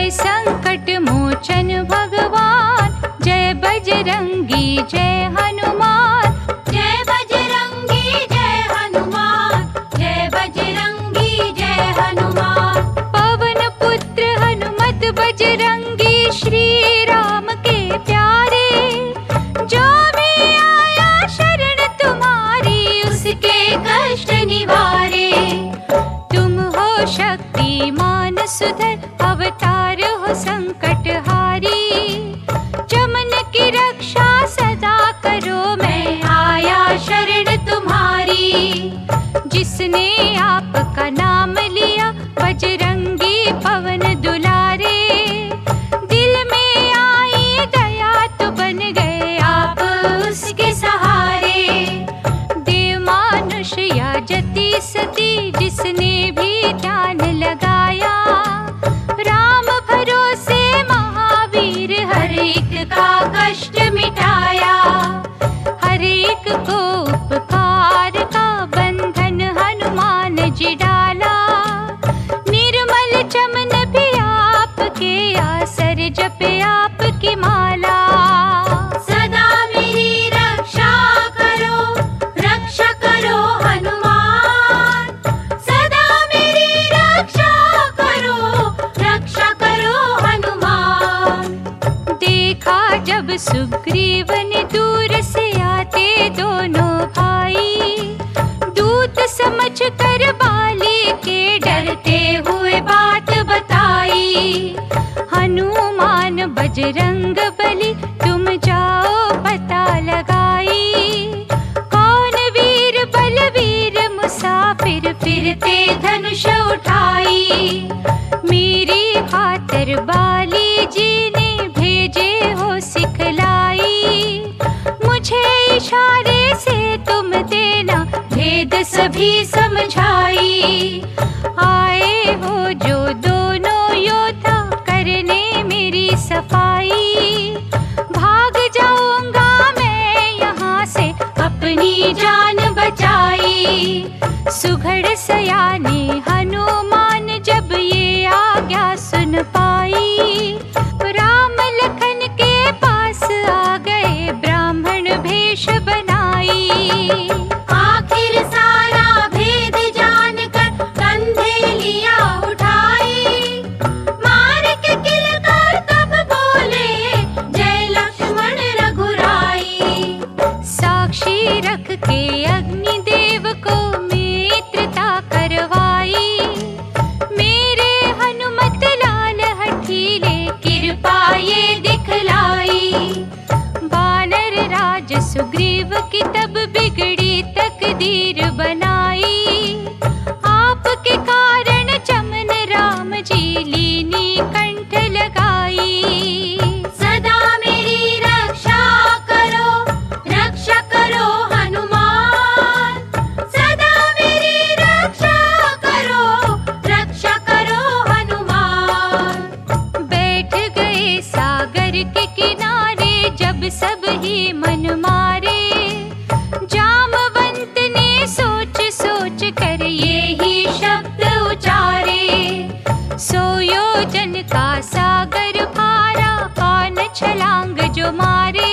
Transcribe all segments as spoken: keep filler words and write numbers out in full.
संकट मोचन भगवान, जय बजरंगी जय हनुमान। जय बजरंगी जय हनुमान, जय बजरंगी जय हनुमान। पवन पुत्र हनुमत बजरंगी, श्री राम के प्यारे। जो भी आया शरण तुम्हारी, उसके कष्ट निवारे। तुम हो शक्तिमान सुधर, अवतार हो संकट हारी। चमन की रक्षा सदा करो, मैं आया शरण तुम्हारी। जिसने आपका नाम लिया, बजरंगी पवन दुलारे। दिल में आई दया तो बन गए आप उसके सहारे। देव मानुष या जति सती, जिसने भी ध्यान लगाया। राम भरोसे महावीर, हर एक का कष्ट मिटाया। हर एक को उपकार का बंधन हनुमान जी डाला। निर्मल चमन भी आपके आसर, जपे आपकी माला। सदा मेरी रक्षा करो, रक्षा करो हनुमान। सदा मेरी रक्षा करो, रक्षा करो हनुमान। देखा जब सुग्रीव ने दूर से आते दोनों भाई, दूत समझ कर बाली के डरते हुए बात बताई। हनुमान बजरंग बली, तुम जाओ पता लगाई। कौन वीर बलवीर मुसाफिर, फिरते धनुष उठाई। मेरी खातिर बाली जी ने भेजे हो सिखलाई। मुझे इशारे से तुम देना, भेद सभी समझाई। आए हो जो दोनों योद्धा, करने मेरी सफाई। भाग जाऊंगा मैं यहाँ से, अपनी जान बचाई। सुघड़ सयाने हनुमान, जब ये आज्ञा सुन पाई। राम लखन के पास आ गए, ब्राह्मण भेष बनाई। आखिर सारा भेद जानकर, कंधे लिया उठाई। मार के किलकार तब बोले, जय लक्ष्मण रघुराई। साक्षी रख के अग्निदेव को मित्रता करवाई। मेरे हनुमत लाल हठीले, कृपा ये दिखलाई। वानर राज सुग्रीव की तब बिगड़ी तकदीर बनाई। आपके कारण चमन राम जी लीनी कंठ लगाई। सदा मेरी रक्षा करो, रक्षा करो हनुमान। सदा मेरी रक्षा करो, रक्षा करो हनुमान। बैठ गए सागर के किनारे, जब सब ही मन मारे। जामवंत ने सोच सोच कर ये ही शब्द उचारे। सौ योजन का सागर पारा, कौन छलांग जो मारे।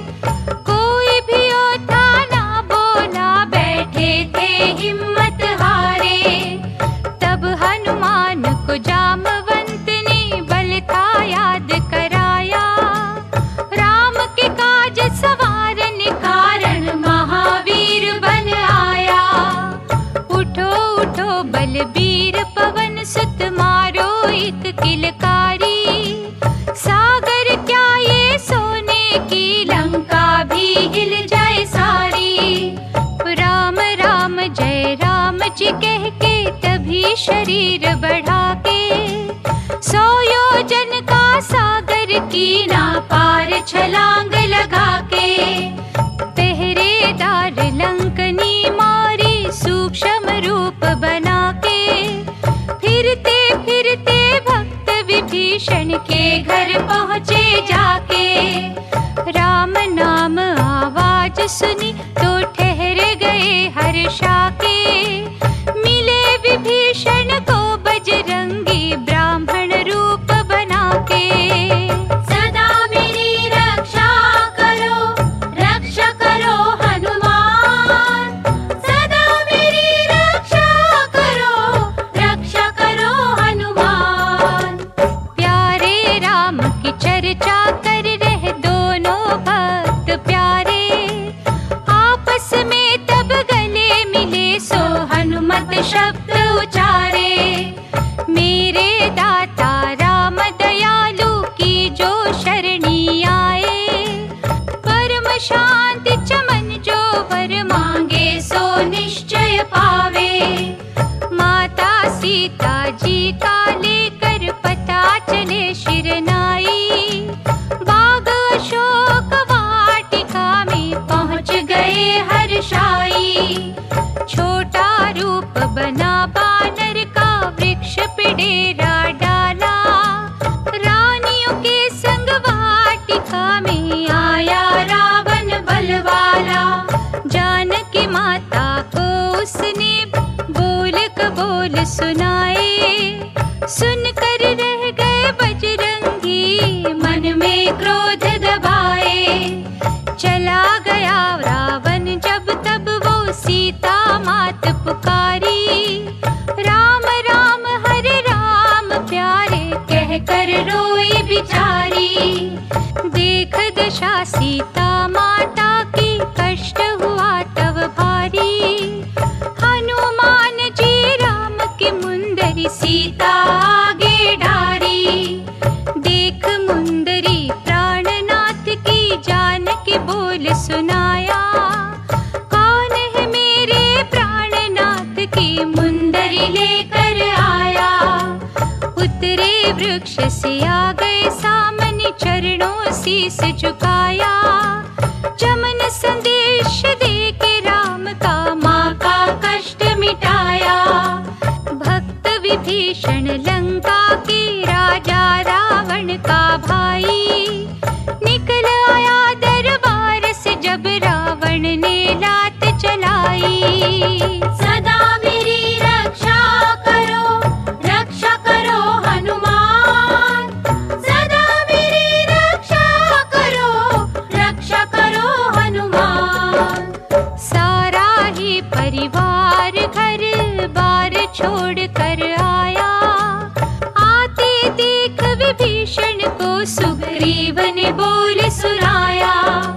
कोई भी योद्धा ना बोला, बैठे थे हिम्मत हारे। तब हनुमान को जामवंत ने बल था याद कराया। राम के काज सवारने कारण, महावीर बन आया। उठो उठो बलबीर पवन सुत, मारो एक किलकारी। सागर क्या ये सोने की लंका, भी हिल जाए सारी। राम राम जय राम जी कह के, तभी शरीर बढ़ा के। सौ योजन का सागर की ना पार, छलांग लगा के। पहरेदार लंकनी मारी, सूक्ष्म रूप बना के। फिरते फिरते भक्त विभीषण के घर पहुँचे जाके। राम नाम आवाज सुनी, तो ठहर गए हर्षा के। मिले विभीषण को बजरंगी, ब्राह्मण रूप बना रोई बिचारी। देख दशा सीता माता की, कष्ट हुआ तब भारी। हनुमान जी राम के मुंदरी, सीता आगे डारी। देख मुंदरी प्राणनाथ की, जानकी बोल सुनाया। कौन है मेरे प्राणनाथ की, मुंदरी लेकर आया। उतरे वृक्ष से आ गए सामने, चरणों शीस झुकाया। जमन संदेश दे के राम का, माँ का कष्ट मिटाया। भक्त विभीषण लंका के, राजा रावण का भाई। निकल आया दरबार से, जब रावण ने लात चलाई। सदा मेरी रक्षा करो, रक्षा करो हनुमान। सदा मेरी रक्षा करो, रक्षा करो हनुमान। सारा ही परिवार घर बार छोड़ कर आया। आते देख विभीषण को, सुग्रीव ने बोल सुनाया।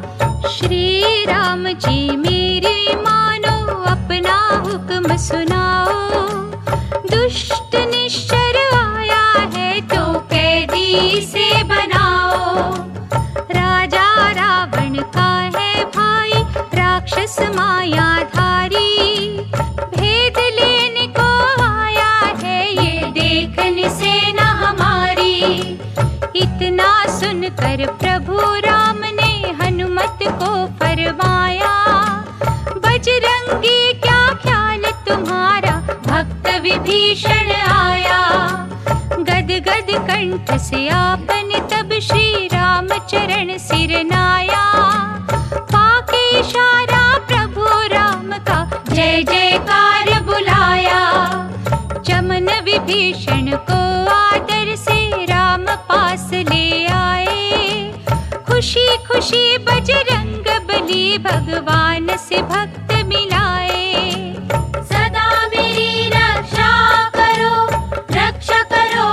श्री राम जी मेरी मानो, अपना हुक्म सुनाओ। दुष्ट निश्चर आया है, तो कैदी से बनाओ। राजा रावण का है भाई, राक्षस मायाधारी। भेद लेने को आया है, ये देखने से न हमारी। इतना सुनकर प्रभु राम ने हनुमत को फरमाया। बजरंगी क्या ख्याल तुम्हारा, भक्त विभीषण आया। गद गद कंठ से आपने तब श्री राम चरण सिर नाया। पाके इशारा प्रभु राम का, जय जयकार बुलाया। जमन विभीषण को आदर से राम पास ले आए। खुशी खुशी बजरंग बली, भगवान से भक्त मिलाए। सदा मेरी रक्षा करो, रक्षा करो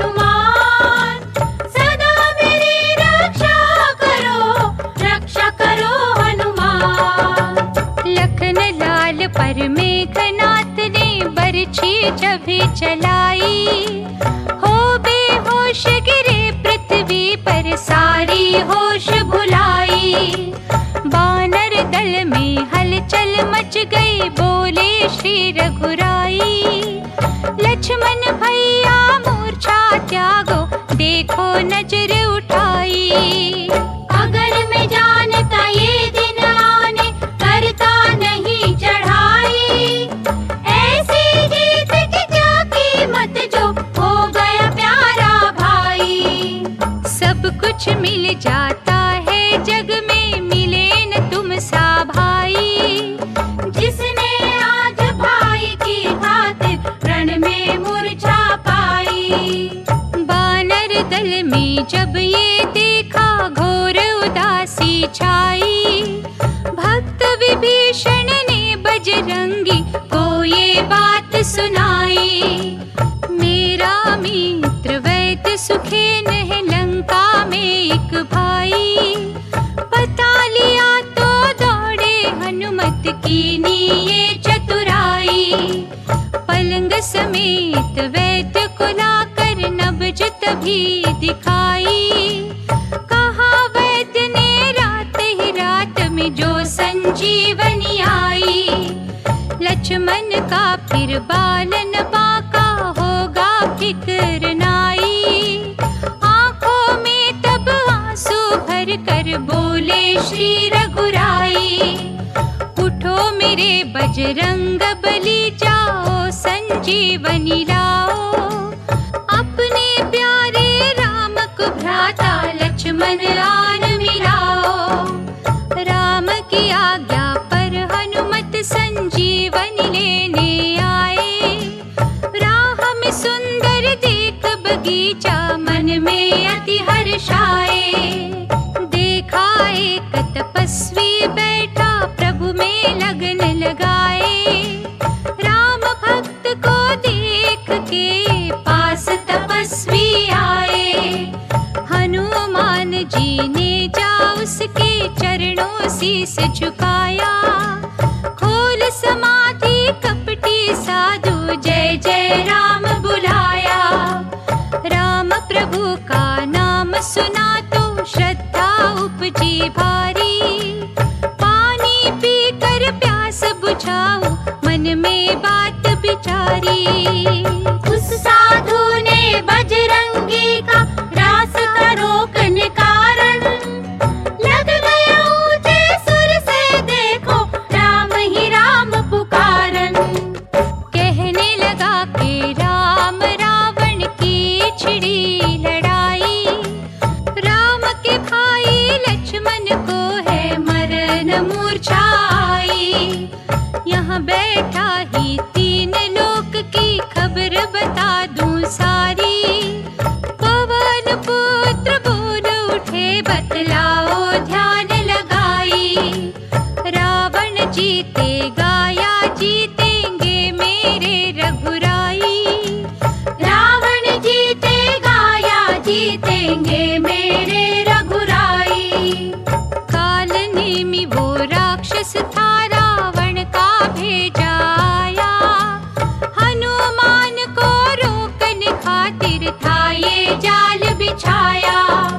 हनुमान। सदा मेरी रक्षा करो, रक्षा करो हनुमान। लखन लाल पर मेघनाथ ने, बरछी जभी चलाई। हो बेहोश गिरे पृथ्वी पर, सारी होश भुलाई। बानर दल में हलचल मच गई, बोले श्री रघुराई। लक्ष्मण भैया मूर्छा त्यागो, देखो नजर उठाई। अगर मैं जानता ये दिन आने, करता नहीं चढ़ाई। ऐसी जीत की क्या कीमत, जो हो गया प्यारा भाई। सब कुछ मिल जाता है जग में, मिले न तुम सा भाई। जिसने आज भाई की खातिर, रण में मूर्छा पाई। बानर दल में जब ये देखा, घोर उदासी छाई। भक्त विभीषण ने बजरंगी को ये बात सुनाई। मेरा मित्र वैद्य सुखेन है, लंका में एक भाई। पता लिया तो दौड़े हनुमत की ये चतुराई। पलंग समेत वैद्य को लाकर, नब्ज तभी दिखाई। कहा वैद्य ने रात ही रात में, जो संजीवनी आई। लक्ष्मण का फिर बालन बाका, होगा फिक्र नाई। आंखों में तब आंसू भर कर, बोले श्री रघुराई। उठो मेरे बजरंग बली, जाओ संजीवनी लाओ। अपने प्यारे राम को भ्राता, लक्ष्मण आन मिलाओ। राम की आज्ञा पर हनुमत, संजीवनी लेने आए। राह में सुंदर देख बगीचा, मन में अति हर्षाए। देखा एक तपस्वी बैठा, प्रभु में लगन लगाए। राम भक्त को देख के, पास तपस्वी आए। शीस झुकाया। खोल समाधि कपटी साधु जय जय राम बुलाया। राम प्रभु का नाम सुना तो श्रद्धा उपजी भारी। पानी पीकर प्यास बुझाऊं मन में बात विचारी। उस साधु ने बजरंगी का रास्ता रोकने कारण लग गया ऊंचे सुर से देखो राम ही राम पुकारन। कहने लगा कि राम रावण की छिड़ी लड़ाई। राम के भाई लक्ष्मण को है मरण मूर्छा आई। यहाँ बैठा ही तीन लोक की खबर बता दूं सारी। पवन पुत्र बोल उठे बतलाओ ध्यान लगाई। रावण जीतेगा या जीतेंगे मेरे रघुराई। रावण जीतेगा या जीतेंगे मेरे रघुराई। काल नेमी वो राक्षस था रावण का भेजा आया। हनुमान को रोकने खातिर था ये जाल बिछाया।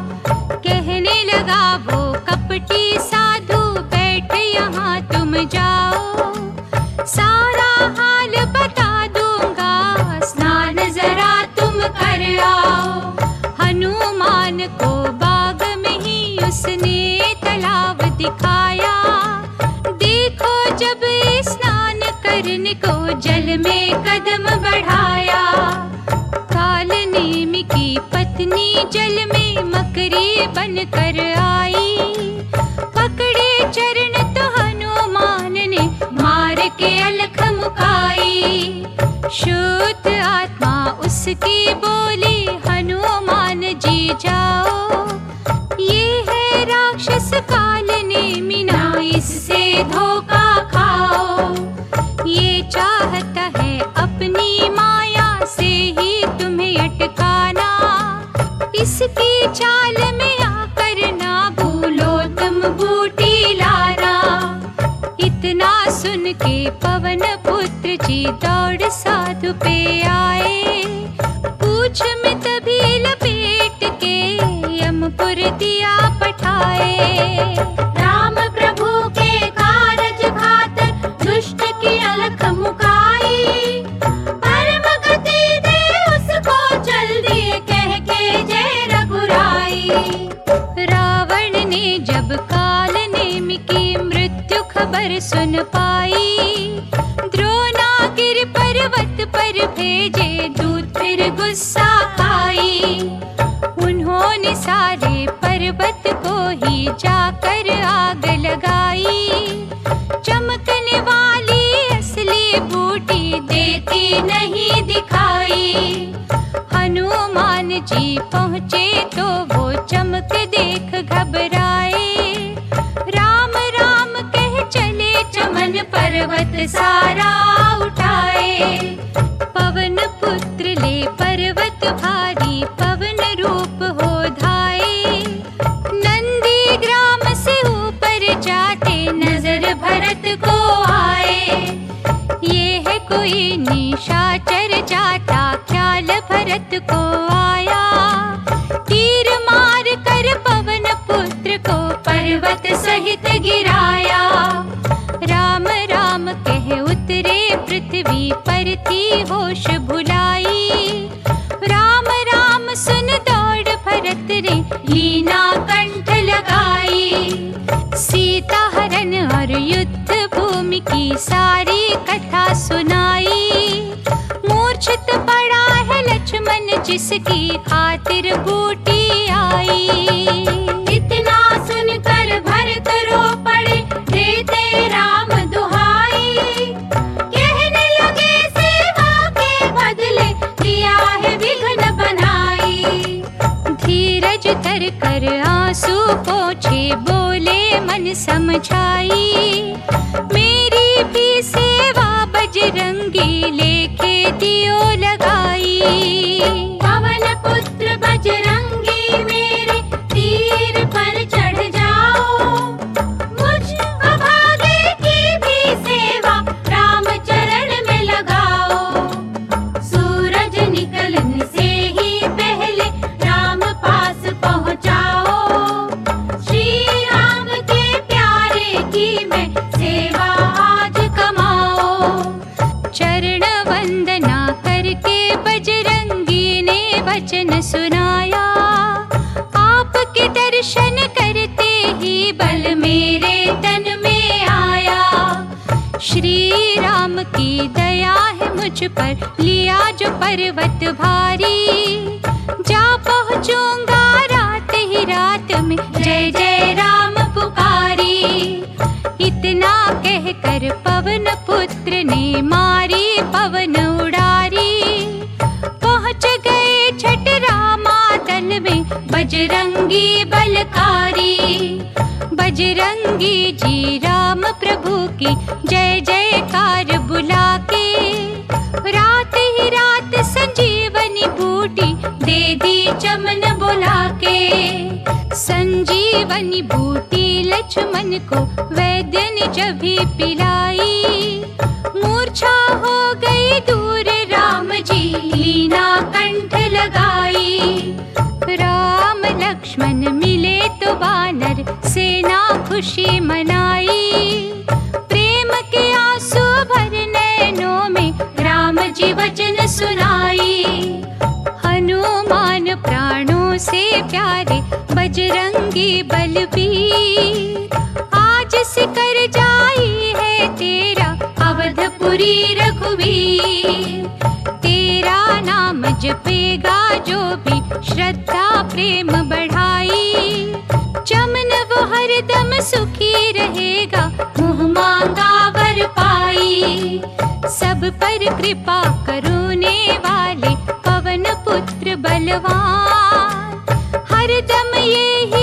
कहने लगा वो कपटी साधु बैठ यहाँ तुम जाओ। सारा हाल बता दूंगा स्नान जरा तुम कर आओ। हनुमान को बाग में ही उसने तालाब दिखाया। देखो जब स्नान करने को जल में कदम बढ़ाया। काल नेमी की पत्नी जल में मकरी बनकर आई। पकड़े चरण तो हनुमान ने मार के अलख मुकाई। शुद्ध आत्मा उसकी बोली हनुमान जी जाओ। ये है राक्षस काल नेमी ना इससे धोखा खाओ। ये चाहता है अपनी माया से ही तुम्हें अटकाना। इसकी चाल में आकर ना भूलो तुम बूटी लाना। इतना सुन के पवन पुत्र जी दौड़ साधु पे आए। पूछ में तभी लपेट के यमपुर दिया पठाए। राम प्रभु के कारज खातर दुष्ट की अलख मुकाई। परम गति दे उसको जल्दी कह के जय रघुराई। रावण ने जब काल नेमी की मृत्यु खबर सुन पाई। द्रोणागिरि पर्वत पर भेजे दूत फिर गुस्सा खाई। उन्होंने सारे पर्वत को ही जाकर आग लगाई। चमकने वाली असली बूटी देती नहीं दिखाई। हनुमान जी पहुँचे तो वो चमक देख घबराए। राम राम कह चले चमन पर्वत सारा उठाए। पवन पुत्र ले पर्वत भारी पवन रूप हो धाये। नंदी ग्राम से ऊपर जाते नजर भरत को आए। ये है कोई निशाचर जाता ख्याल भरत को आया। तीर मार कर पवन पुत्र को पर्वत सहित गिराया। राम राम कह उतरे पृथ्वी पर थी होश भुलाई। राम राम सुन दौड़ भरत रे लीना कंठ लगाई। सीता हरण और युद्ध भूमि की सारी कथा सुनाई। मूर्छित पड़ा है लक्ष्मण जिसकी खातिर बूटी आई। इतना सुनकर भरत रो पड़े देते राम दुहाई। कहने लगे सेवा के बदले दिया है विघ्न बनाई। धीरज धर कर आंसू पोंछे बोले मन समझाई। मेरी भी सेवा बजरंगी लेके दियो लगाई। पवन पुत्र बजरंगी मेरे तीर पर चढ़ जाओ। मुझ की दया है मुझ पर, लिया जो पर्वत भारी। जा पहुँचूंगा रात ही रात में, जय जय राम पुकारी। इतना कहकर पवन पुत्र ने मारी पवन उड़ारी। पहुँच गए छठ रामा दल में, बजरंगी बलकारी। बजरंगी जी राम प्रभु की जय जयकार बुला के, रात ही रात संजीवनी बूटी दे दी चमन बुला के। संजीवनी बूटी लक्ष्मण को वैद्य ने जब भी पिलाई, मूर्छा हो गई दूर राम जी लीना कंठ लगाई। राम लक्ष्मण मिले तो वानर सेना खुशी मनाई। प्रेम के आंसू भर नैनों में राम जी वचन सुनाई। हनुमान प्राणों से प्यारे बजरंगी बलबीर, आज सिकर जाई है तेरा अवधपुरी रघुवीर। तेरा नाम जपेगा जो भी श्रद्धा प्रेम बढ़ाई, चमन वो हरदम सुखी रहेगा मुँह मांगा वर पाई। सब पर कृपा करुणे वाले पवन पुत्र बलवान, हरदम ये ही